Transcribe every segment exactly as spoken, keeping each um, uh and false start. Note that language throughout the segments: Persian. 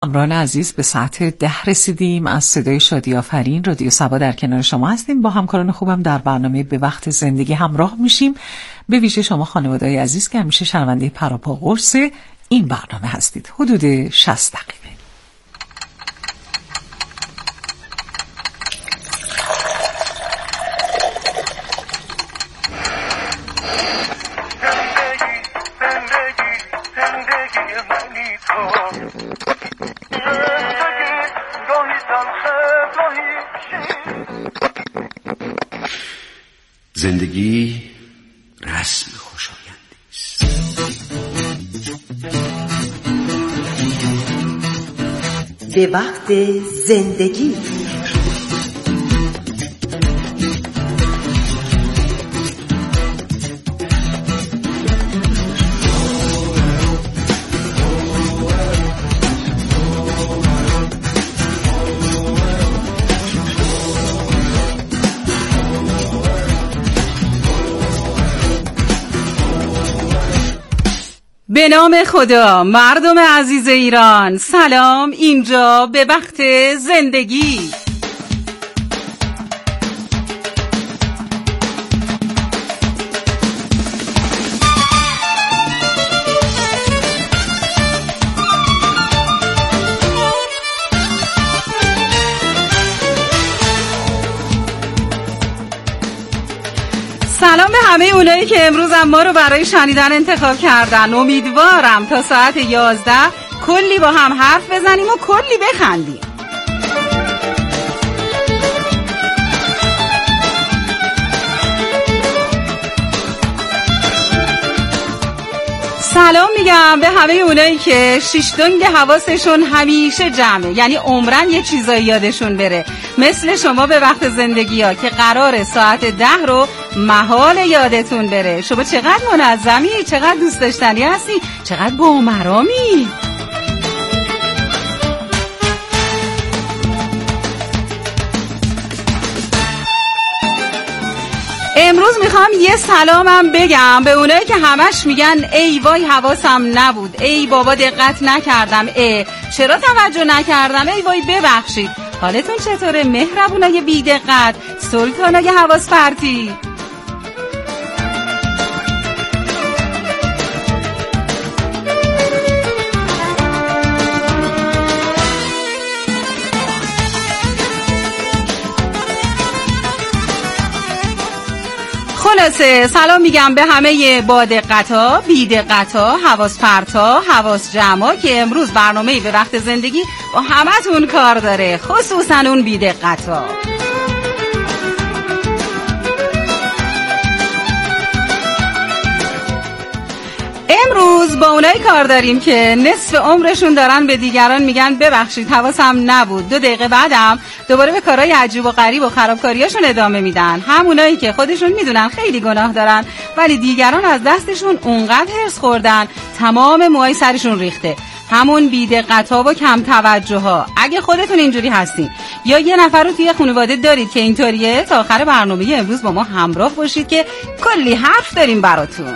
همراهان عزیز به ساعت ده رسیدیم. از صدای شادی آفرین رادیو سبا در کنار شما هستیم. با همکاران خوبم در برنامه به وقت زندگی همراه میشیم. به ویژه شما خانواده‌های عزیز که همیشه شنونده پراپا قرص این برنامه هستید. حدود شصت دقیقه. زندگی رسم خوشایندی است. به وقت زندگی. به نام خدا، مردم عزیز ایران، سلام. اینجا به وقت زندگی. سلام به همه اونایی که امروز ما رو برای شنیدن انتخاب کردن. امیدوارم تا ساعت یازده کلی با هم حرف بزنیم و کلی بخندیم. سلام میگم به همه اونایی که شیش دنگ حواسشون همیشه جمعه، یعنی عمرن یه چیزایی یادشون بره، مثل شما به وقت زندگی ها که قرار ساعت ده رو محال یادتون بره. شما چقدر منظمی، چقدر دوست داشتنی هستی، چقدر بامرامی. امروز میخوام یه سلامم بگم به اونایی که همش میگن ای وای حواسم نبود، ای بابا دقت نکردم، ای چرا توجه نکردم، ای وای ببخشید. حالتون چطوره مهربونای بی دقت، سلطانای حواس پرتی؟ خلاصه سلام میگم به همه با دقتا، بی دقتا، حواس پرتا، حواس جمعا که امروز برنامه به وقت زندگی با همتون کار داره، خصوصا اون بی دقتا. امروز با اونایی کار داریم که نصف عمرشون دارن به دیگران میگن ببخشید حواسم نبود، دو دقیقه بعدم دوباره به کارهای عجیب و غریب و خرابکاریاشون ادامه میدن. همونایی که خودشون میدونن خیلی گناه دارن ولی دیگران از دستشون اونقدر هرس خوردن تمام موهای سرشون ریخته. همون بی‌دقت‌ها و کم توجه‌ها. اگه خودتون اینجوری هستین یا یه نفر رو توی خانواده دارید که اینطوریه، تا آخر برنامه امروز با ما همراه باشید که کلی حرف داریم براتون.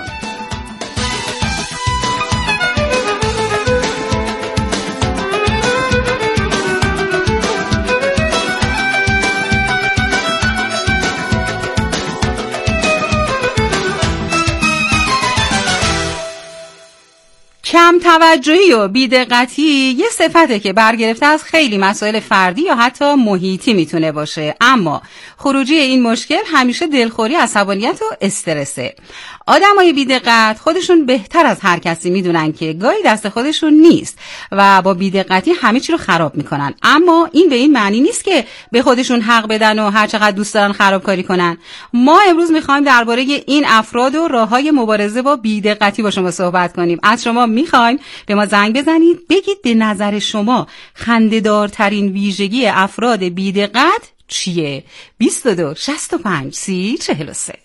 کم توجهی و بی‌دقتی یه صفته که برگرفته از خیلی مسائل فردی یا حتی محیطی میتونه باشه، اما خروجی این مشکل همیشه دلخوری، عصبانیت و استرسه. آدمای بی‌دقت خودشون بهتر از هر کسی میدونن که گاهی دست خودشون نیست و با بی‌دقتی همه چی رو خراب میکنن، اما این به این معنی نیست که به خودشون حق بدن و هر چقدر دوست دارن خرابکاری کنن. ما امروز میخوایم درباره این افراد و راههای مبارزه با بی‌دقتی با شما صحبت کنیم. از شما میخوایم به ما زنگ بزنید، بگید به نظر شما خنده‌دارترین ویژگی افراد بی‌دقت چیه؟ بیست و دو شصت و پنج سی چهل و سه.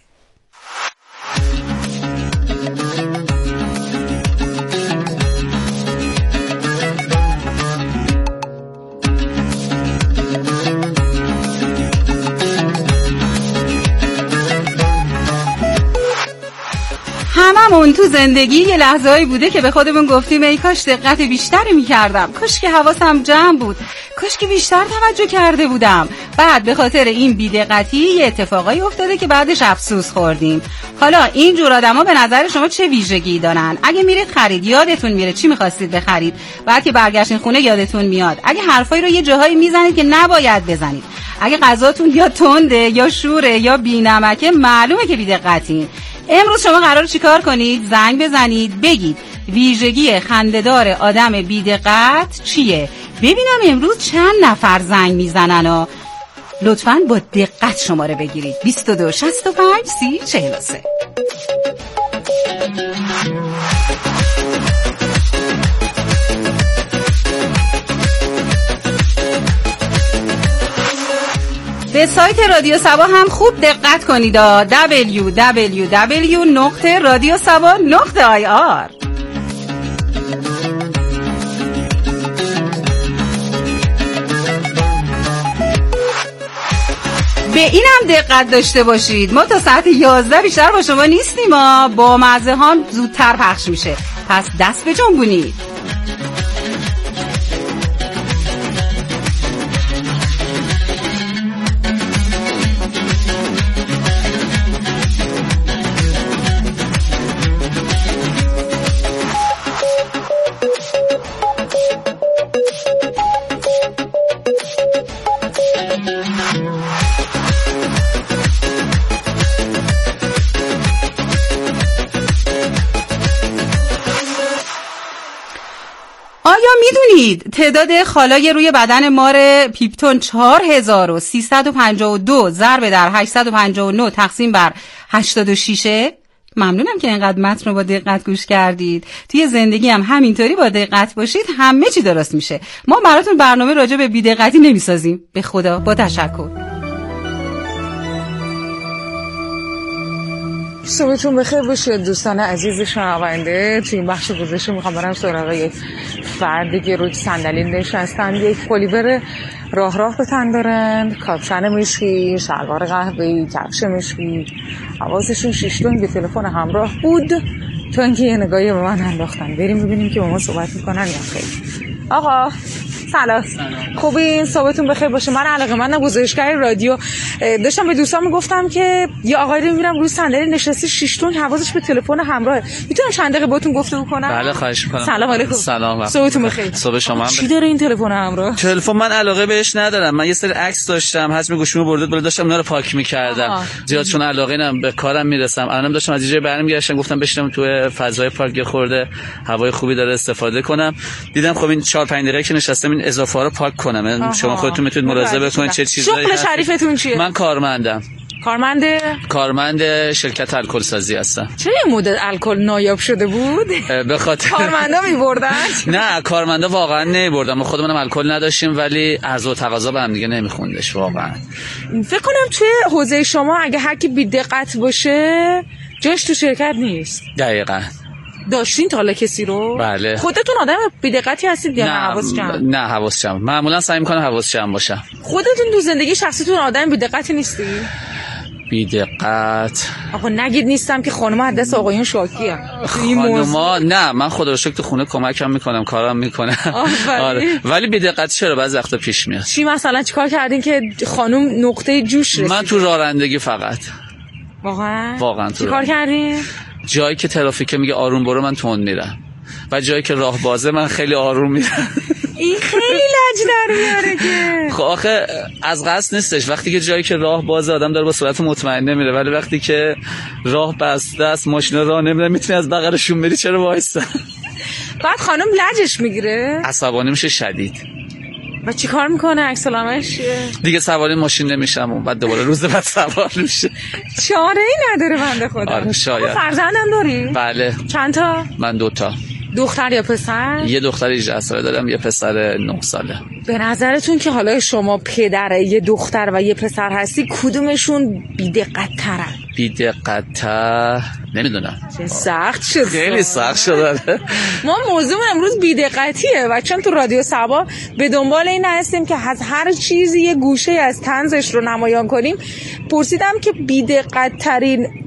همه هممون تو زندگی یه لحظه‌ای بوده که به خودمون گفتیم ای کاش دقت بیشتری می‌کردم، کاش که حواسم جمع بود، کاش که بیشتر توجه کرده بودم. بعد به خاطر این بی‌دقتی یه اتفاقایی افتاده که بعدش افسوس خوردیم. حالا این جور آدما به نظر شما چه ویژگی دارن؟ اگه میرید خرید یادتون میره چی می‌خواستید بخرید، بعد که برگشتین خونه یادتون میاد. اگه حرفایی رو یه جاهایی میزنید که نباید بزنید. اگه غذاتون یا تنده یا شوره یا بی‌نمکه معلومه که بی‌دقتین. امروز شما قراره چیکار کنید؟ زنگ بزنید بگید ویژگی خنده‌دار آدم بی‌دقت چیه؟ ببینم امروز چند نفر زنگ میزنن ها. لطفاً با دقت شماره بگیرید. بیست و دو شصت و پنج سی چهل و سه. به سایت رادیو سبا هم خوب دقت کنید. دبلیو دبلیو دبلیو نقطه رادیو سبا نقطه آی آر. به اینم دقت داشته باشید ما تا ساعت یازده بیشتر با شما نیستیم ها. با مزه ها زودتر پخش میشه، پس دست به جنبونید. آیا میدونید تعداد خالای روی بدن مار پیپتون چهار هزار و سیصد و پنجاه و دو ضرب در هشتصد و پنجاه و نه تقسیم بر هشتاد و شش؟ ممنونم که اینقدر متن رو با دقت گوش کردید. توی زندگی هم همینطوری با دقت باشید همه چی درست میشه. ما براتون برنامه راجع به بی‌دقتی نمیسازیم. به خدا با تشکر. صبحتون بخیر باشه دوستان عزیز شنونده. توی این بخش گذشته میخوام برم سراغ یک فردی که روی صندلی نشستن، یک پلیور راه راه به تن دارن، کاپشن مشکی، شلوار قهوه‌ای، کفش مشکی، حواسشون شیشتون به تلفن همراه بود تا اینکه یه نگاهی به من انداختن. بریم ببینیم که با ما صحبت میکنن یا خیر. آقا سلام. خوبین؟ صحبتون بخیر باشه. من علاقه‌مندم گزارشگر رادیو. داشتم به دوستان میگفتم که یه آقایی رو میبینم روی صندلی نشسته شیشتون حواسش به تلفن همراهه. میتونم چند دقیقه باهاتون گفتگو کنم؟ بله خواهش می‌کنم. سلام علیکم. سلام. صحبتون بخیر. صبح شما هم. چی داره این تلفن همراه؟ تلفن من علاقه بهش ندارم. من یه سری عکس داشتم، حجم گوشیمو برده بالا، داشتم اونا رو پاک می‌کردم. زیاد چون علاقه نم به کارم میرسم. الانم داشتم از اینجا برمیگشتم، گفتم بشینم تو فضای پارک خورده هوای خوبی داره استفاده کنم. دیدم خب این چهار پنج دقیقه که نشستم این اضافه‌ها رو پاک کنم. آها. شما خودتون میتونید ملاحظه بکنید چه چیزایی شغل شریفتون چیه؟ من کارمندم. کارمند کارمند شرکت الکل سازی هستم. چرا این مدل الکل نایاب شده بود؟ به خاطر کارمندا می‌بردن؟ نه کارمندا واقعا نمی‌بردن. ما خودمونم الکل نداشتیم ولی عرضه و تقاضا به هم دیگه نمیخوندش واقعا. فکر کنم توی حوزه شما اگه هر کی بی‌دقت باشه جاش تو شرکت نیست. دقیقاً. داشتین تا حالا کسی رو؟ بله. خودتون آدم بی‌دقتی هستید یا نه حواس جمع؟ نه حواس جمع. معمولا سعی می‌کنم حواس جمع باشم. خودتون تو زندگی شخصیتون آدم بی‌دقتی نیستی؟ بی‌دقت. آخه نگید نیستم که خانم‌ها از دست آقایون شاکی ام. خانم‌ها نه، من خدا رو شکر تو خونه کمکم میکنم، کارم میکنم. آره. ولی بی‌دقت چرا بعضی وقتا پیش میاد. چی مثلا چیکار کردین که خانم نقطه جوش رسید؟ من تو رانندگی فقط. واقعا؟ واقعا تو. چیکار کردین؟ جایی که ترافیک میگه آروم برو من تند میرم و جایی که راه بازه من خیلی آروم میرم. این خیلی لج در میاره که خب آخه از قصد نیستش. وقتی که جایی که راه بازه آدم داره با سرعت مطمئن میره، ولی وقتی که راه بسته است ماشینا راه نمیره میتونی از بغلشون بری. چرا وایسا؟ بعد خانم لجش میگیره، عصبانی میشه شدید. و چی کار میکنه؟ عکس العملش دیگه سواری ماشین نمیشم و بعد دوباره روز بعد سوار میشه. چاره ای نداره بنده خدا. آره شاید. فرزندم داری؟ بله. چند تا؟ من دو تا. دختر یا پسر؟ یه دختر هجده ساله دارم، یه پسر نه ساله. به نظرتون که حالا شما پدر یه دختر و یه پسر هستی کدومشون بی‌دقت ترن؟ بی‌دقت تر نمیدونم. سخت شد. خیلی سخت شده. ما موضوع امروز بی‌دقتیه و چون تو رادیو سبا به دنبال این هستیم که از هر چیزی یه گوشه از طنزش رو نمایان کنیم، پرسیدم که بی‌دقت ترین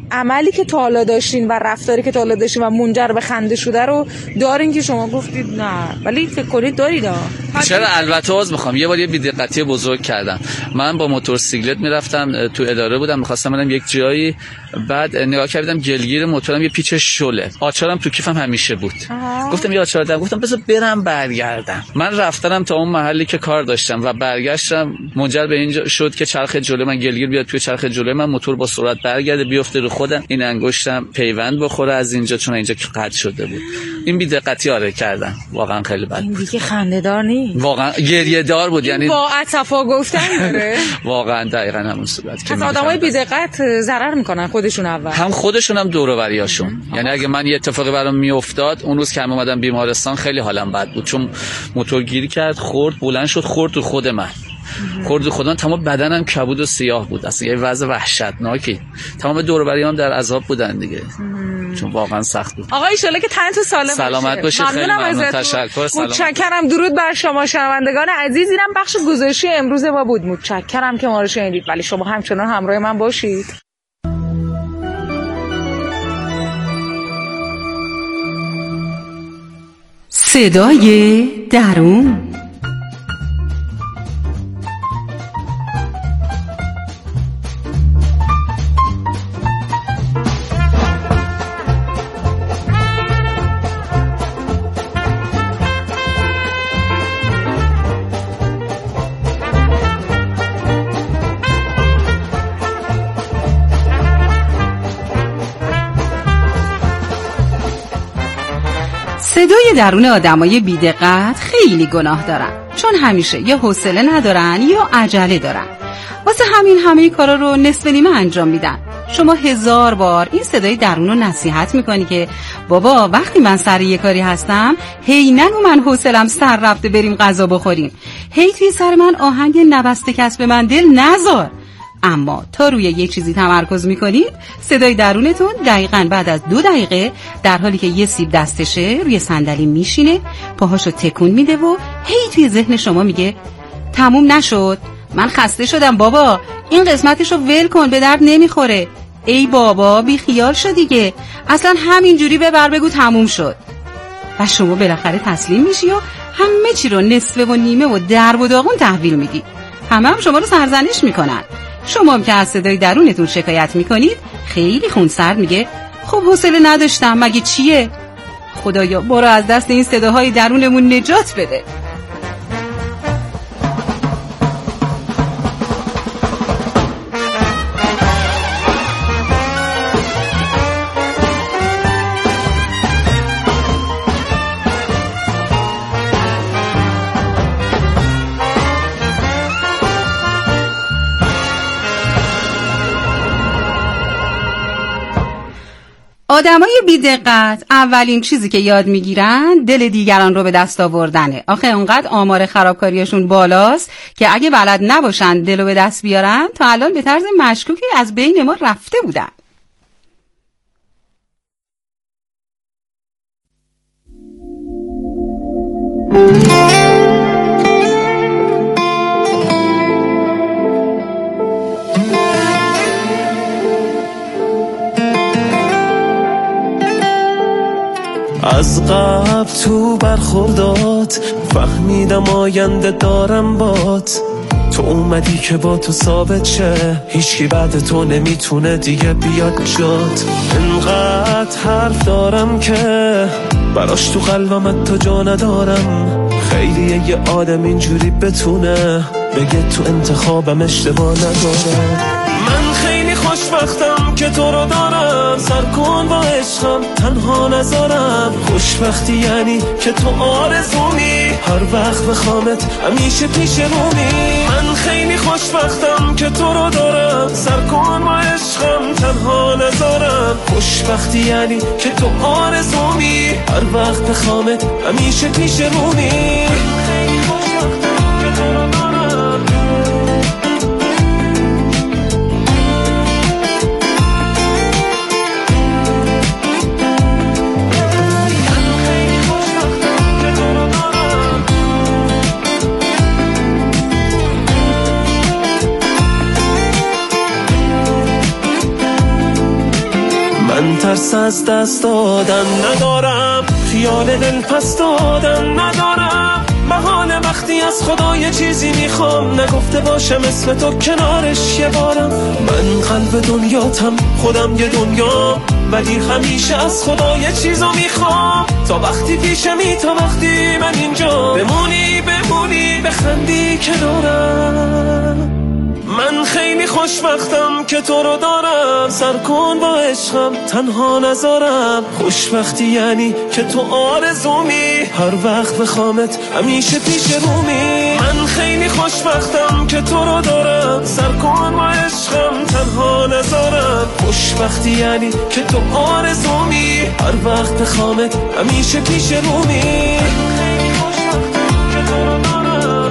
عملی که تا حالا داشتین و رفتاری که تا حالا داشتین و منجر به خنده شده رو دارین که شما گفتید نه، ولی فکر کنید دارید؟ چرا؟ البته عذر میخوام. یه بار یه بی‌دقتی بزرگ کردم. من با موتورسیکلت میرفتم تو اداره بودم، میخواستم برم یک جایی، بعد نگاه کردم گلگیر موتورم یه پیچ شله، آچارم تو کیفم همیشه بود. آه. گفتم یه آچار دارم، گفتم بذار برم برگردم. من رفتم تا اون محلی که کار داشتم و برگشتم، منجر به این شد که چرخ جلوی من گلگیر بیاد توی چرخ جلوی من، موتور با سرعت برگرده بیفته رو خودم، این انگشتم پیوند بخوره از اینجا، چون اینجا قطع شده بود. این بی‌دقتی آره کردم، واقعا خیلی بد بود. این دیگه خنده‌دار نیست، واقعا گریه دار بود. یعنی با عطفا گفتن داره. واقعا دقیقاً همون صورت که آدمای بی‌دقت ضرر میکنن خودشون اول، هم خودشون هم دور و بریاشون. یعنی اگه من یه اتفاقی برام میافتاد، اون روز که من اومدم بیمارستان خیلی حالم بد بود، چون موتور گیر کرد، خورد، بلند شد، خورد تو خود من. خورد تو خودم، تمام بدنم کبود و سیاه بود. اصلا یه وضع وحشتناکی. تمام دور و بریام در عذاب بودن دیگه. چون واقعا سخت بود. آقا ان شاءالله که تنتون سالم باشه. سلامت باشه. خیلی ممنون، تشکر. متشکرم. درود بر شما شنوندگان عزیز. اینم بخش گزارشی امروز ما بود. متشکرم که ما رو شنیدید، ولی شما همچنان همراه من باشید. صدای درون. صدای درون آدمای بی‌دقت خیلی گناه دارن، چون همیشه یا حوصله ندارن یا عجله دارن. واسه همین همه کارا رو نصف نیمه انجام میدن. شما هزار بار این صدای درون رو نصیحت میکنی که بابا وقتی من سر یه کاری هستم هی نگو من حوصلم سر رفته بریم غذا بخوریم، هی توی سر من آهنگ نبسته کسب من دل نذار. اما تا روی یه چیزی تمرکز میکنید، صدای درونتون دقیقاً بعد از دو دقیقه در حالی که یه سیب دستشه روی صندلی میشینه، پاهاشو تکون میده و هی توی ذهن شما میگه تموم نشد، من خسته شدم بابا، این قسمتشو ول کن، به درد نمیخوره. ای بابا بی خیال شو دیگه، اصلا همینجوری ببر بگو تموم شد. و شما بالاخره تسلیم میشی و همه چی رو نصفه و نیمه و درب و داغون تحویل میدی. همه هم شما رو سرزنش میکنن. شما هم که از صدای درونتون شکایت میکنید، خیلی خونسرد میگه خب حوصله نداشتم، مگه چیه؟ خدایا برو از دست این صداهای درونمون نجات بده. آدمای بی‌دقت اولین چیزی که یاد میگیرن دل دیگران رو به دست آوردنه. آخه اونقدر آمار خرابکاریشون بالاست که اگه بلد نباشن دل رو به دست بیارن تا الان به طرز مشکوکی از بین ما رفته بودن. از قبل تو برخوردات فهمیدم آینده دارم بات، تو اومدی که با تو ثابت شه، هیچکی بعد تو نمیتونه دیگه بیاد جات. انقدر حرف دارم که براش تو قلبم تو جا ندارم، خیلیه یه آدم اینجوری بتونه بگه تو انتخابم اشتباه نداره. من خیلی خوشبختم که تو رو دارم، سر کن با عشقم تنها نذارم. خوشبختی یعنی که تو آرزومی، هر وقت بخوامت همیشه پیش رومی. من خیلی خوشبختم که تو رو دارم، سر کن با عشقم تنها نذارم. خوشبختی یعنی که تو آرزومی، هر وقت بخوامت همیشه پیش رومی. من خیلی خوشبختم که تو رو دارم. ترس از دست دادن ندارم، خیال دل پس دادن ندارم. محال وقتی از خدا یه چیزی میخوام نگفته باشم اسم تو کنارش یه بارم. من قلب دنیاتم خودم یه دنیا، ولی همیشه از خدا یه چیزو میخوام. تا وقتی پیشمی تا وقتی من اینجا بمونی بمونی بخندی کنارم. من خیلی خوشبختم که تو رو دارم، سر کن با عشقم تنها نذارم. خوشبختی یعنی که تو آرزومی، هر وقت بخوامت همیشه پیش رومی. من خیلی خوشبختم که تو رو دارم، سر کن با عشقم تنها نذارم. خوشبختی یعنی که تو آرزومی، هر وقت بخوامت همیشه پیش رومی. خیلی خوشبختم که تو رو دارم.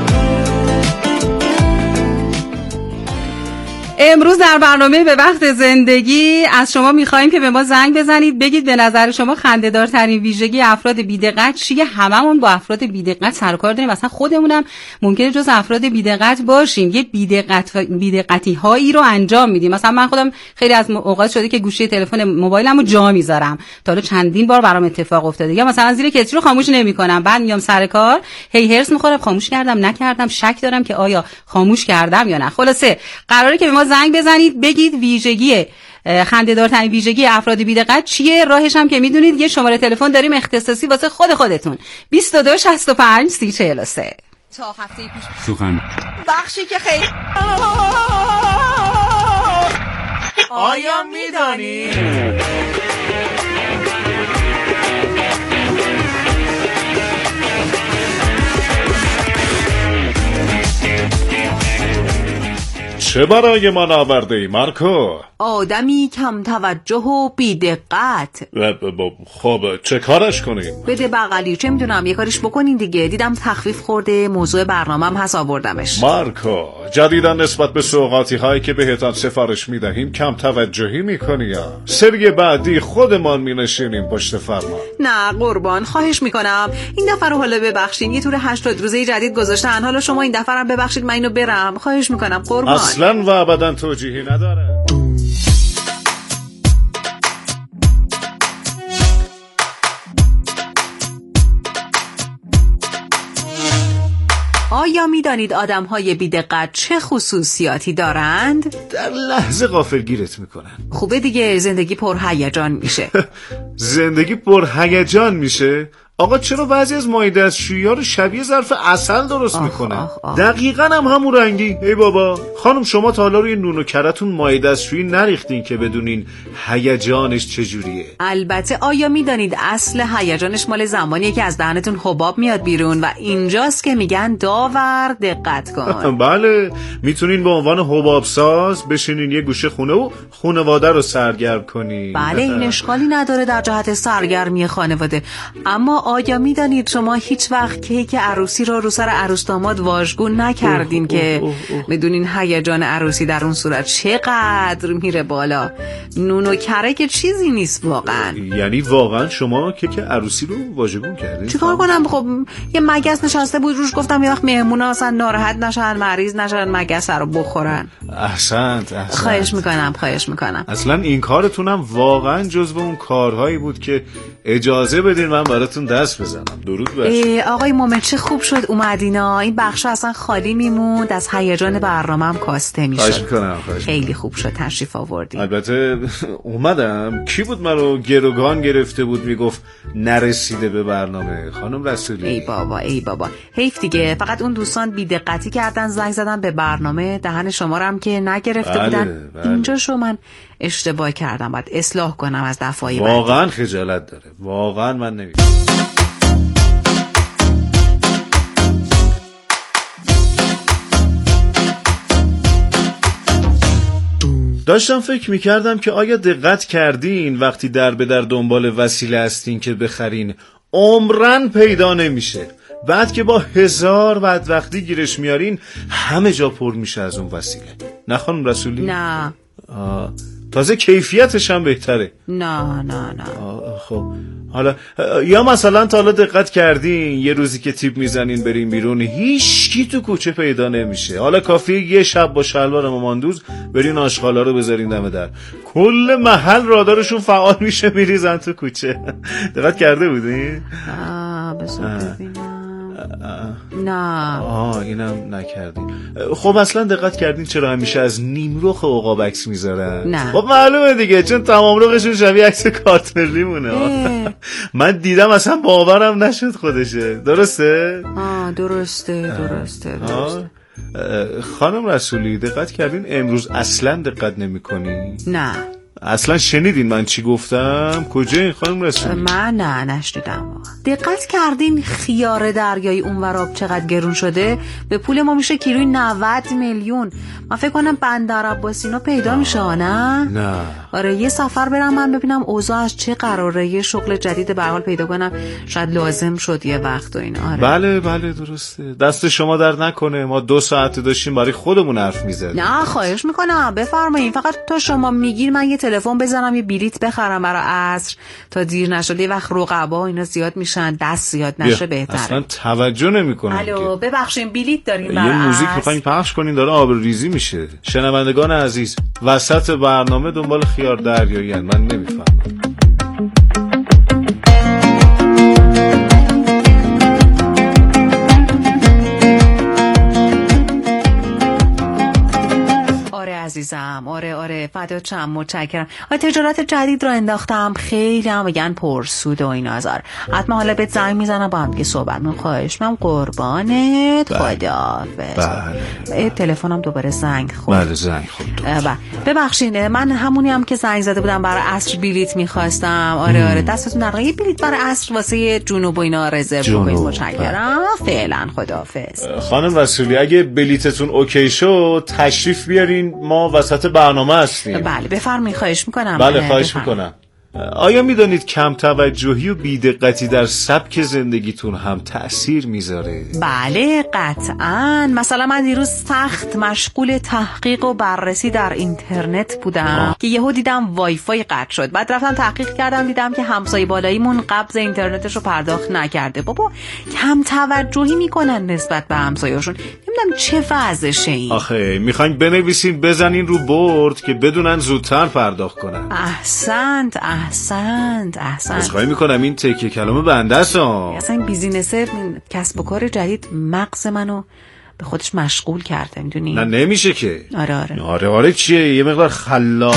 امروز در برنامه به وقت زندگی از شما میخواییم که به ما زنگ بزنید، بگید به نظر شما خنده‌دارترین ویژگی افراد بی‌دقت چیه؟ هممون با افراد بی‌دقت سر کار داریم، مثلا خودمونم ممکنه جز افراد بی‌دقت باشیم، یه بی‌دقت بی‌دقتی هایی رو انجام میدیم. مثلا من خودم خیلی از اوقات شده که گوشی تلفن موبایلمو جا میذارم، تا حالا چندین بار برام اتفاق افتاده. یا مثلا زیر کتری رو خاموش نمیکنم، بعد میام سر کار هی هرس میخوره خاموش کردم نکردم، شک دارم که آیا خاموش کردم یا نه. خلاصه قراره که به ما زنگ بزنید بگید ویژگی خنده‌دارترین ویژگی افراد بی‌دقت چیه. راهش هم که میدونید، یه شماره تلفن داریم اختصاصی واسه خود خودتون، بیست و دو شصت و پنج سی چهل و سه. تا هفته پیش سخن بخشی که خیلی آیا میدانی؟ چه برای من آورده ای مارکو؟ آدمی کم توجه و بی دقت. خب چه کارش کنیم؟ بده بغلی، چه میدونم یه کاریش بکنین دیگه. دیدم تخفیف خورده، موضوع برنامه‌ام هست آوردمش. مارکو جدیدا نسبت به سوغاتی هایی که بهتان سفارش میدهیم کم توجهی میکنی یا سری بعدی خودمان مینشینیم پشت فرمان؟ نه قربان، خواهش میکنم این دفعه رو حالا ببخشین، یه طور هشتاد روزه جدید گذاشتن، حالا شما این دفعه رو ببخشید من اینو برم، خواهش میکنم قربان. اصلا و ابدا توجیهی نداره. آیا میدانید آدم‌های بی‌دقت چه خصوصیاتی دارند؟ در لحظه غافلگیرت میکنن. خوبه دیگه، زندگی پرهیجان میشه. زندگی پرهیجان میشه؟ آقا چرا بعضی از مایع دستشویی‌ها رو شبیه ظرف عسل درست میکنه؟ دقیقاً هم همون رنگی. ای بابا خانم، شما تا حالا روی نون و کرتون مایع دستشویی نریختین که بدونین هیجانش چجوریه؟ البته. آیا میدانید اصل هیجانش مال زمانیه که از دهنتون حباب میاد بیرون و اینجاست که میگن داور دقت کن. بله، میتونین به عنوان حباب ساز بشینین یه گوشه خونه و خانواده رو سرگرم کنین. بله، این اشکالی نداره در جهت سرگرمی خانواده. اما آیا میدانید شما هیچ وقت کیک عروسی رو رو سر عروس داماد واژگون نکردین اوه که اوه اوه. بدونین هیجان عروسی در اون صورت چقدر میره بالا؟ نون و کره که چیزی نیست واقعا. یعنی واقعا شما کیک عروسی رو واژگون کردین؟ چیکار کنم؟ خب یه مگس نشسته بود روش، گفتم یه وقت مهمونا اصلا ناراحت نشن، مریض نشن، مگس رو بخورن. احسنت احسنت. خواهش میکنم خواهش میکنم. اصلا این کارتونم واقعا جزو اون کارهایی بود که اجازه بدین من براتون دست بزنم. درود برشون. آقای مومن چه خوب شد اومدینا، این بخش اصلا خالی میموند، از هیجان برنامه‌ام کاسته میشد. خواهش میکنم. خیلی خوب شد تشریف آوردین. البته اومدم، کی بود منو گروگان گرفته بود میگفت نرسیده به برنامه؟ خانم رسولی. ای بابا ای بابا حیف دیگه، فقط اون دوستان بی‌دقتی کردن زنگ زدن به برنامه، دهن شما رو هم که نگرفته بله، بودن بله. اینجا شو من اشتباه کردم، باید اصلاح کنم از دفعه بعد. واقعا خجالت داره، واقعا من نمی‌دونم. داشتم فکر میکردم که آیا دقت کردین وقتی در به در دنبال وسیله هستین که بخرین عمرن پیدا نمیشه، بعد که با هزار بدبختی گیرش میارین همه جا پر میشه از اون وسیله؟ نه خانم رسولی؟ نه آه. تازه کیفیتش هم بهتره. نه نه نه. خب حالا یا مثلا تا حالا دقت کردین یه روزی که تیپ میزنین برین بیرون هیچ کی تو کوچه پیدا نمیشه، حالا کافیه یه شب با شلوار ماماندوز برین آشغالا رو بذارین دم در، کل محل رادارشون فعال میشه میریزن تو کوچه. دقت کرده بودین؟ آه بذار ببینم. نه آه اینم نکردین. خب اصلا دقت کردین چرا همیشه از نیمرخ عقاب عکس میذارن؟ نه. خب معلومه دیگه، چون تمام رخشون شبیه عکس کارت ملی مونه. من دیدم اصلا باورم نشد خودشه. درسته؟ آه درسته درسته درسته. خانم رسولی دقت کردین امروز اصلا دقت نمی‌کنی؟ نه. اصلا شنیدین من چی گفتم؟ کجا خانم رسولی؟ من نه نشنیدم. دقت کردین خیار دریایی اونور آب چقدر گرون شده؟ به پول ما میشه کیلوی نود میلیون. من فکر کنم بندر عباس اینا پیدا میشه نه؟ نه. آره یه سفر برم من ببینم اوضاع از چه قراره، یه شغل جدید به هر حال پیدا کنم، شاید لازم شد یه وقت و اینا. آره. بله بله درسته. دست شما در نکنه، ما دو ساعت داشتیم برای خودمون حرف میزدیم. نه خواهش میکنم بفرمایید، فقط تا شما میگین من یه تلفن بزنم یه بلیت بخرم برای عصر تا دیر نشه. یه وقت رقبا اینا زیاد میشن، دست زیاد نشه بهتره. اصلا توجه نمیکنن. الو ببخشید بلیت دارین برای یه موزیک میخواین پخش کنین داره آبروریزی میشه. شنوندگان عزیز وسط برنامه دنبال خیار دریایی ان، من نمیفهمم. عزیزم آره آره فدات شم، متشکرم. آره تجارت جدید رو انداختم، خیلی هم میگن پرسود و این آزار. حتما حالا بهت زنگ میزنم با هم دیگه صحبت من. خواهش من قربانت. خداحافظ. بله. تلفنم دوباره زنگ خورد. بله زنگ خورد. بله ببخشید من همونی هم که زنگ زده بودم برای عصر بلیت میخواستم. آره آره دستتون در یه بلیت برای عصر واسه جنوب و اینا رزرو کنید. متشکرم. فعلا خداحافظ. خانم رسولی اگه بلیتتون اوکی شد تشریف بیارین، ما وسط برنامه هستیم. بله بفرمایید. خواهش میکنم. بله خواهش میکنم. آیا میدانید کم توجهی و بی‌دقتی در سبک زندگیتون هم تأثیر میذاره؟ بله قطعاً. مثلا من دیروز سخت مشغول تحقیق و بررسی در اینترنت بودم آه. که یهو دیدم وای فای قطع شد. بعد رفتم تحقیق کردم دیدم که همسایه بالاییمون قبض اینترنتش رو پرداخت نکرده. بابا کم توجهی میکنن نسبت به همسایه‌شون. نمیدونم چه وضعشه این. آخه میخواین بنویسین بزنین رو برد که بدونن زودتر پرداخت کنن. احسنت احسنت احسنت. عذرخواهی میکنم این تکیه کلام بنده است. اصلا این بیزینس کسب و کار جدید مغز منو به خودش مشغول کرده میدونی؟ نه نمیشه که. آره آره آره آره چیه یه مقدار خلاق.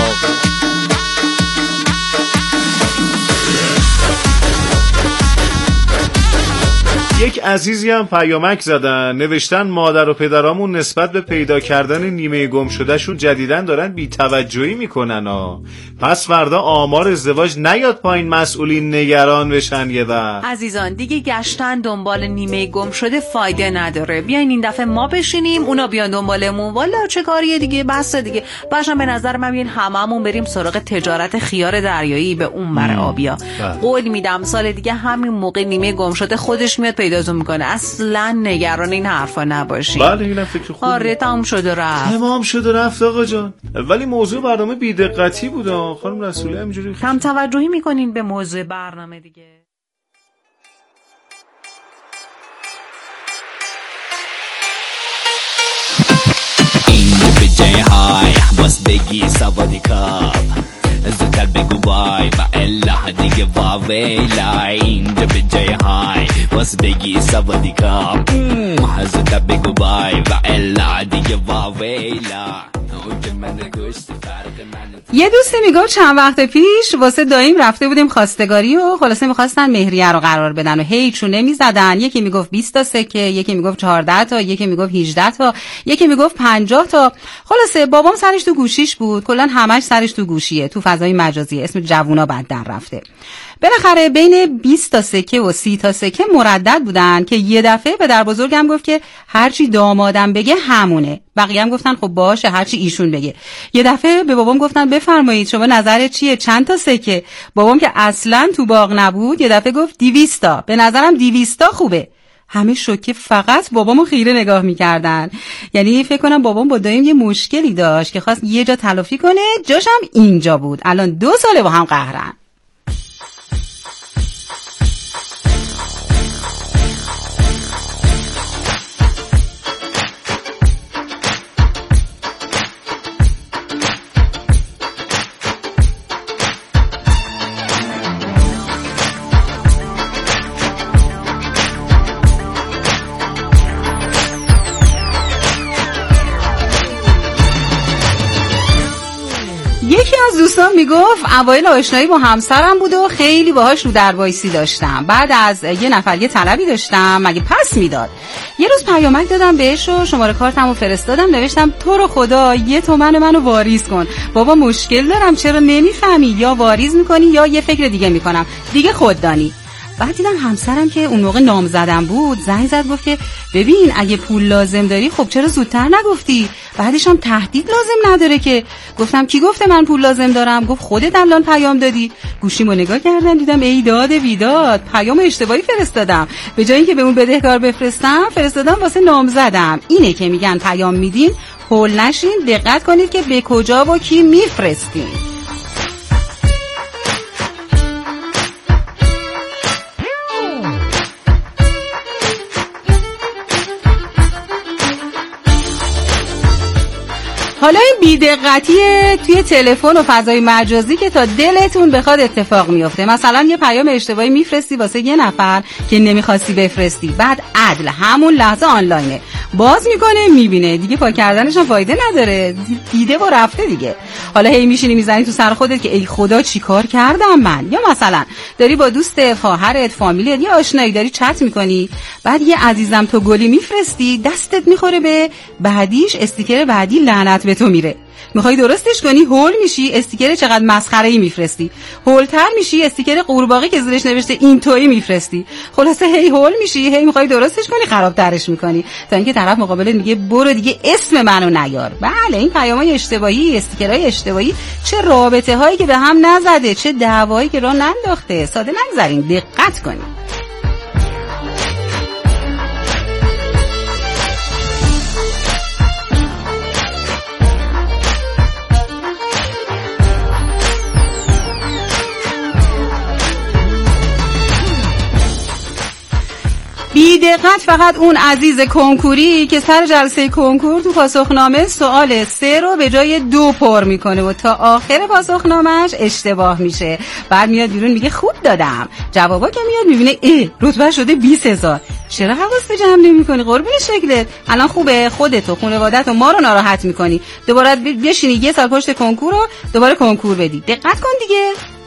یک عزیزی هم پیامک زدن نوشتن مادر و پدرامون نسبت به پیدا کردن نیمه گم شده شون جدیدن دارن بی توجهی میکنن ها. پس فردا آمار ازدواج نیاد پایین مسئولین نگران بشن. یه وقت عزیزان دیگه گشتن دنبال نیمه گم شده فایده نداره. بیاین این دفعه ما بشینیم اونا بیان دنبالمون. والا چه کاریه دیگه، بس دیگه. باشم به نظر من بیاین هممون بریم سراغ تجارت خیار دریایی به اون بر آبیا. قول میدم سال دیگه همین موقع نیمه گم شده خودش میاد پیداتون میکنه. اصلا نگران این حرفا نباشین. بله اینم فکر خوبه. آره تمام شده رفت. تمام شده رفت آقا جان. ولی موضوع برنامه بی‌دقتی بود خانم رسولی. همینجوری کم توجهی میکنین به موضوع برنامه دیگه. این به جای های باز بگی سوادی کاب زودتر بگو وای و الا دیگه واویلا. اینجا به جای های باز بگی سوادی کاب زودتر بگو وای و الا دیگه واویلا. یه دوستی میگفت چند وقت پیش واسه داییم رفته بودیم خواستگاری و خلاصه میخواستن مهریه رو قرار بدن و هی چونه میزدن. یکی میگفت بیست تا سکه، یکی میگفت چهارده تا، یکی میگفت هجده تا، یکی میگفت پنجاه تا. خلاصه بابام سرش تو گوشیش بود، کلا همش سرش تو گوشیه، تو فضای مجازی، اسم جوونا بعد در رفته. بالاخره بین بیست تا سکه و سی تا سکه مردد بودن که یه دفعه پدر بزرگم گفت که هرچی دامادم بگه همونه. بقیه هم گفتن خب باشه هرچی ایشون بگه. یه دفعه به بابام گفتن بفرمایید شما نظرت چیه چند تا سکه؟ بابام که اصلا تو باغ نبود یه دفعه گفت دویست تا. به نظرم دویست تا خوبه. همه شوکه فقط بابامو خیره نگاه میکردن. یعنی فکر کنم بابام با دایم یه مشکلی داشت که خواست یه جا تلافی کنه، جاشم اینجا بود. الان دو ساله با هم قهرن. یکی از دوستان میگفت اوایل آشنایی با همسرم بود و خیلی باهاش رو در وایسی داشتم. بعد از یه نفر یه طلبی داشتم، مگه پس میداد. یه روز پیامک دادم بهش و شماره کارتمو فرستادم، نوشتم تو رو خدا یه تومن منو واریز کن. بابا مشکل دارم، چرا نمیفهمی؟ یا واریز میکنی یا یه فکر دیگه میکنم، دیگه خوددانی. بعد دیدم همسرم که اون موقع نامزدم بود زنگ زد گفت که ببین اگه پول لازم داری خب چرا زودتر نگفتی؟ بعدش هم تهدید لازم نداره که. گفتم کی گفته من پول لازم دارم؟ گفت خودت الان پیام دادی. گوشیمو نگاه کردم دیدم ای داد بیداد، پیام اشتباهی فرستادم. به جای اینکه به اون بدهکار بفرستم فرستادم واسه نامزدم. اینه که میگن پیام میدین هول نشین، دقت کنید که به کجا و کی میفرستین. حالا این بی‌دقتی توی تلفن و فضای مجازی که تا دلتون بخواد اتفاق میفته. مثلا یه پیام اشتباهی میفرستی واسه یه نفر که نمیخواستی بفرستی، بعد عدل همون لحظه آنلاینه، باز میکنه میبینه، دیگه پاک کردنش هم فایده نداره، دیده و رفته دیگه. حالا هی میشینی میزنی تو سر خودت که ای خدا چی کار کردم من. یا مثلا داری با دوست خواهرت، فامیلت یا آشنایی داری چت میکنی، بعد یه عزیزم تو گلی میفرستی، دستت میخوره به بعدیش، استیکر بعدی لعنت به تو میره. میخوای درستش کنی هول میشی، استیکر چقدر مسخره‌ای میفرستی. هولتر میشی، استیکر قورباغه که زیرش نوشته این تویی میفرستی. خلاصه هی هول میشی، هی میخوای درستش کنی خرابترش میکنی، تا اینکه طرف مقابلت میگه برو دیگه اسم منو نیار. بله این پیامای اشتباهی، استیکرهای اشتباهی، چه رابطه هایی که به هم نزده، چه دعوایی که راه ننداخته. ساده نگذارین، دقت کنین. بی دقت فقط اون عزیز کنکوری که سر جلسه کنکور تو پاسخنامه سوال سه رو به جای دو پر میکنه و تا آخر پاسخنامهش اشتباه میشه. بعد میاد بیرون میگه خوب دادم، جوابا که میاد میبینه ای رتبه شده بیست هزار. چرا حواست جمع نمیکنی قربون شکلت؟ الان خوبه خودت و خانواده‌ت و ما رو ناراحت میکنی، دوباره بشینی یه سال پشت کنکور رو دوباره کنکور بدی. دقت کن دیگه.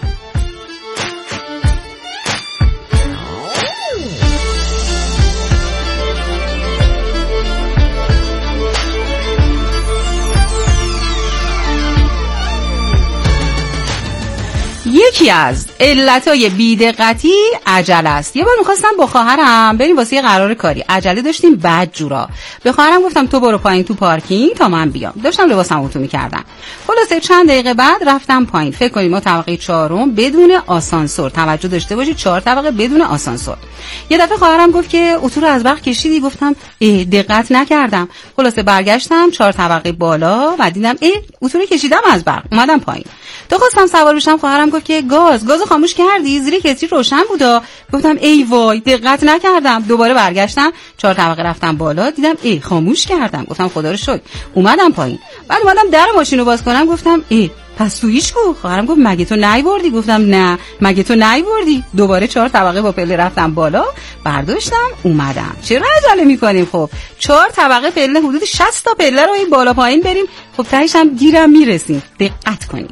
یکی از علتای بی‌دقتی عجله است. یه بار می‌خواستم با خواهرم بریم واسه یه قرار کاری، عجله داشتیم بد جورا. به خواهرم گفتم تو برو پایین تو پارکینگ تا من بیام. داشتم لباسمو تو می‌کردم. خلاصه چند دقیقه بعد رفتم پایین. فکر کنید ما طبقه چهارم بدون آسانسور. توجه داشته باشید چهار طبقه بدون آسانسور. یه دفعه خواهرم گفت که اتو رو از برق کشیدی؟ گفتم اه دقت نکردم. خلاصه برگشتم چهار طبقه بالا و دیدم اه اتو رو کشیدم از برق. اومدم پایین. تو خواستم سوار بشم، خواهرم گفت که گاز گازو خاموش کردی؟ زیر کتری روشن بودا. گفتم ای وای دقت نکردم. دوباره برگشتم چهار طبقه رفتم بالا دیدم ای خاموش کردم. گفتم خدا رو شکر. اومدم پایین. بعد اومدم در ماشینو باز کنم گفتم ای پس تویش کو؟ خواهرم گفت مگه تو نیوردی؟ گفتم نه مگه تو نیوردی. دوباره چهار طبقه با پله رفتم بالا، برداشتم اومدم. چرا عجله میکنیم؟ خب چهار طبقه پله حدود شصت تا پله رو این بالا پایین بریم، خب تهش هم گیرم میرسیم. دقت کنیم.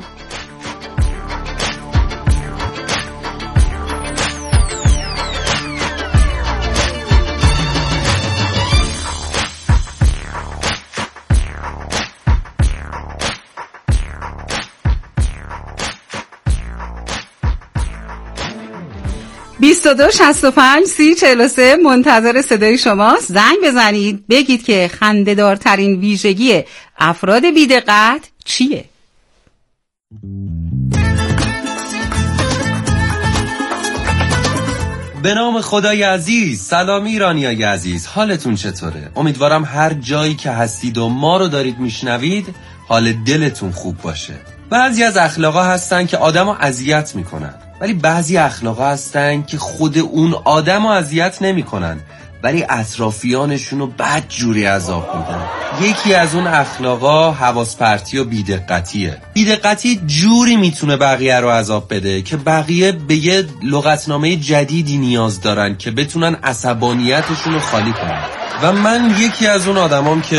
بیست و دو شصت و پنج سی چهل و سه منتظر صدای شماست. زنگ بزنید بگید که خنده‌دارترین ویژگی افراد بی‌دقت چیه؟ به نام خدای عزیز. سلام ایرانیای عزیز، حالتون چطوره؟ امیدوارم هر جایی که هستید و ما رو دارید میشنوید حال دلتون خوب باشه. بعضی از اخلاقا هستن که آدمو اذیت میکنن، ولی بعضی اخلاقا هستن که خود اون آدمو اذیت نمیکنن ولی اطرافیانشونو بد جوری عذاب میدن. یکی از اون اخلاقا حواس پرتی و بیدقتیه. بیدقتی جوری میتونه بقیه رو عذاب بده که بقیه به یه لغتنامه جدیدی نیاز دارن که بتونن عصبانیتشونو خالی کنن. و من یکی از اون آدمام که